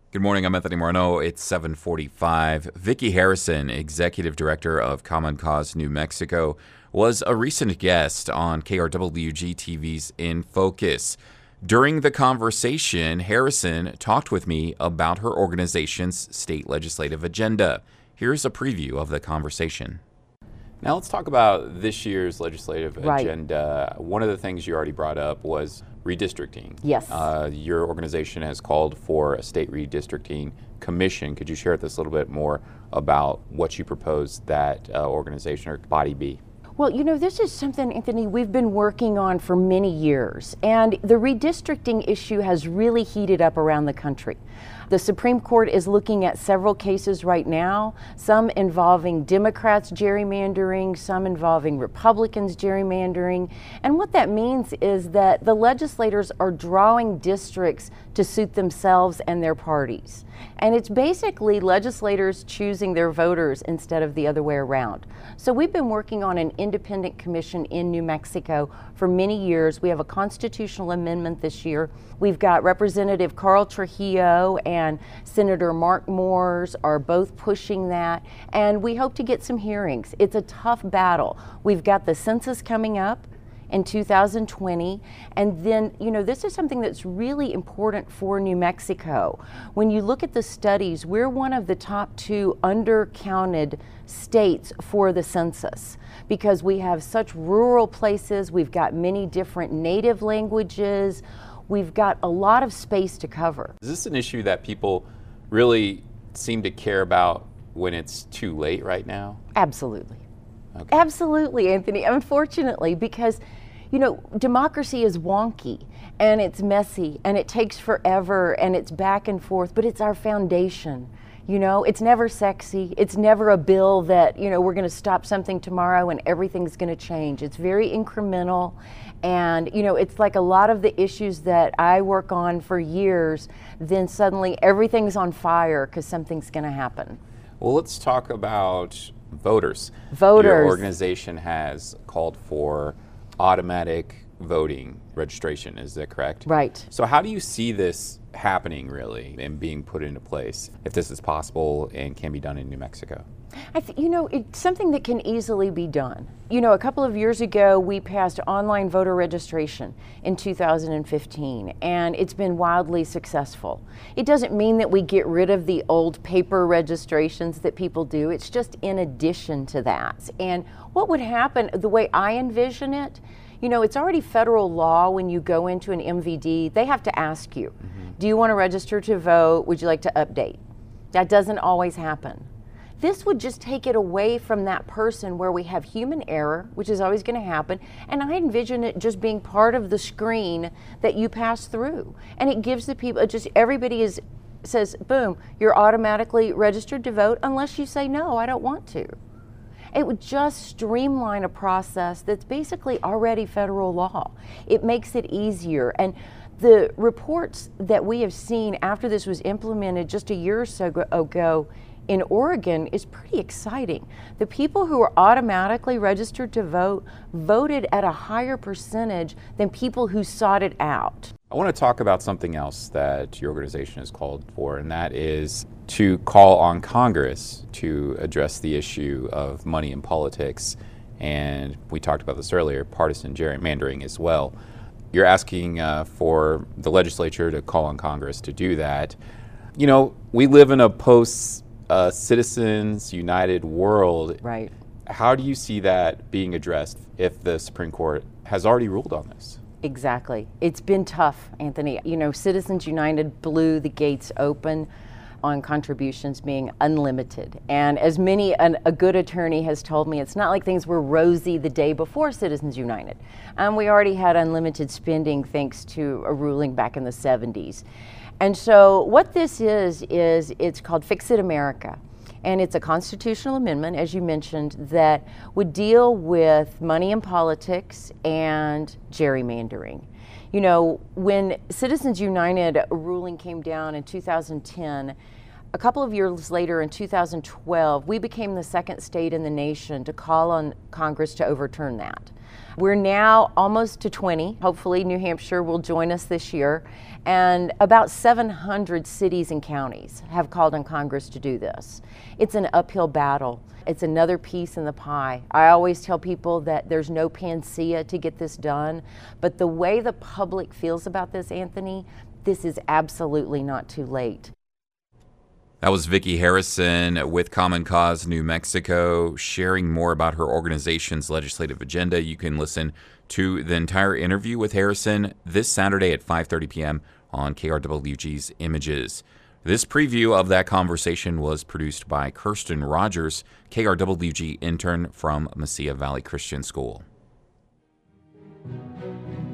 Good morning, I'm Anthony Morneau. It's 7:45. Vicki Harrison, Executive Director of Common Cause New Mexico, was a recent guest on KRWG TV's In Focus. During the conversation, Harrison talked with me about her organization's state legislative agenda. Here's a preview of the conversation. Now let's talk about this year's legislative agenda. One of the things you already brought up was redistricting. Yes. Your organization has called for a state redistricting commission. Could you share with us a little bit more about what you propose that organization or body be? Well, you know, this is something, Anthony, we've been working on for many years, and the redistricting issue has really heated up around the country. The Supreme Court is looking at several cases right now, some involving Democrats gerrymandering, some involving Republicans gerrymandering. And what that means is that the legislators are drawing districts to suit themselves and their parties. And it's basically legislators choosing their voters instead of the other way around. So we've been working on an independent commission in New Mexico for many years. We have a constitutional amendment this year. We've got Representative Carl Trujillo and Senator Mark Moores are both pushing that, and we hope to get some hearings. It's a tough battle. We've got the census coming up in 2020, and then, you know, this is something that's really important for New Mexico. When you look at the studies, we're one of the top 2 undercounted states for the census because we have such rural places, we've got many different native languages, we've got a lot of space to cover. Is this an issue that people really seem to care about when it's too late right now? Absolutely. Okay. Absolutely, Anthony. Unfortunately, because, you know, democracy is wonky and it's messy and it takes forever and it's back and forth, but it's our foundation. You know, it's never sexy. It's never a bill that, you know, we're going to stop something tomorrow and everything's going to change. It's very incremental. And, you know, it's like a lot of the issues that I work on for years, then suddenly everything's on fire because something's going to happen. Well, let's talk about voters. Voters. Your organization has called for automatic voting registration, is that correct? Right. So how do you see this happening really and being put into place, if this is possible and can be done in New Mexico? You know, it's something that can easily be done. You know, a couple of years ago, we passed online voter registration in 2015, and it's been wildly successful. It doesn't mean that we get rid of the old paper registrations that people do. It's just in addition to that. And what would happen, the way I envision it, you know, it's already federal law when you go into an MVD, they have to ask you, do you want to register to vote? Would you like to update? That doesn't always happen. This would just take it away from that person where we have human error, which is always going to happen, and I envision it just being part of the screen that you pass through. And it gives the people, just everybody says, boom, you're automatically registered to vote unless you say, no, I don't want to. It would just streamline a process that's basically already federal law. It makes it easier. And the reports that we have seen after this was implemented just a year or so ago in Oregon is pretty exciting. The people who are automatically registered to vote voted at a higher percentage than people who sought it out. I want to talk about something else that your organization has called for, and that is to call on Congress to address the issue of money in politics. And we talked about this earlier, partisan gerrymandering as well. You're asking for the legislature to call on Congress to do that. You know, we live in a post-Citizens United world. Right. How do you see that being addressed if the Supreme Court has already ruled on this? Exactly. It's been tough, Anthony. You know, Citizens United blew the gates open on contributions being unlimited. And as a good attorney has told me, it's not like things were rosy the day before Citizens United. We already had unlimited spending thanks to a ruling back in the 70s. And so what this is it's called Fix It America. And it's a constitutional amendment, as you mentioned, that would deal with money in politics and gerrymandering. You know, when Citizens United ruling came down in 2010, A couple of years later, in 2012, we became the second state in the nation to call on Congress to overturn that. We're now almost to 20. Hopefully, New Hampshire will join us this year. And about 700 cities and counties have called on Congress to do this. It's an uphill battle. It's another piece in the pie. I always tell people that there's no panacea to get this done, but the way the public feels about this, Anthony, this is absolutely not too late. That was Vicki Harrison with Common Cause New Mexico, sharing more about her organization's legislative agenda. You can listen to the entire interview with Harrison this Saturday at 5:30 p.m. on KRWG's Images. This preview of that conversation was produced by Kirsten Rogers, KRWG intern from Mesilla Valley Christian School.